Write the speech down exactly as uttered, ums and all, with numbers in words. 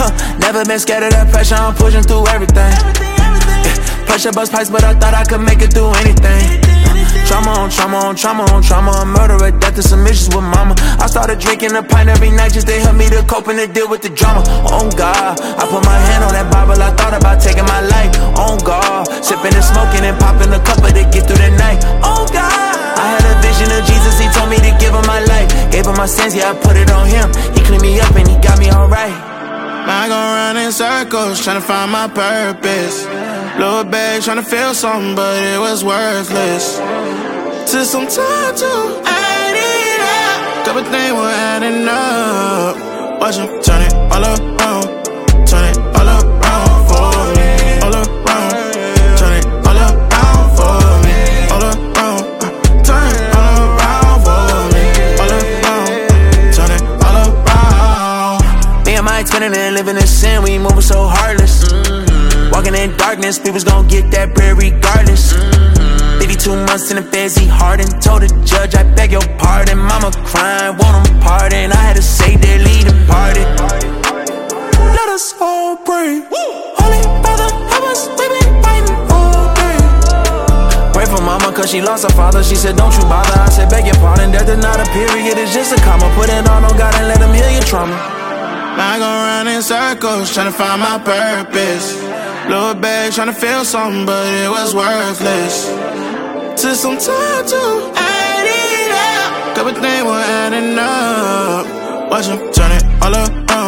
Uh, never been scared of that pressure, I'm pushing through everything. Yeah, pressure bust pipes, but I thought I could make it through anything. Trauma on trauma on trauma on trauma, a murderer, death and some issues with mama. I started drinking a pint every night just to help me to cope and to deal with the drama. On God, I put my hand on that Bible, I thought about taking my life. On God, sipping and smoking and popping a couple to get through the night. On God, I had a vision of Jesus, he told me to give him my life. Gave him my sins, yeah, I put it on him. He cleaned me up and he got me alright. I go round in circles, tryna find my purpose. Little bag, tryna feel something, but it was worthless. Took some time to add it up. Couple things were adding up. Watch him turn it all around. Turn it all around for me. All around. Turn it all around for me. All around. Turn it all around for me. All around. Turn it all around. Me and Mike spinning and living in sin, we moving so heartless. Mm-hmm. Walking in darkness, people's gon' get that bread regardless. Mm-hmm. fifty-two months in the feds, he hardened. Told the judge, I beg your pardon. Mama crying, want him pardon. I had to say their leading party. Let us all pray. Holy Father, help us, we been fighting all day. Pray for mama cause she lost her father. She said don't you bother, I said beg your pardon. Death is not a period, it's just a comma. Put it all on God and let him heal your trauma. I go round in circles, tryna find my purpose. Little bag, tryna feel something, but it was worthless. Took some time to add it up. Couple things were adding up. Watch him turn it all around.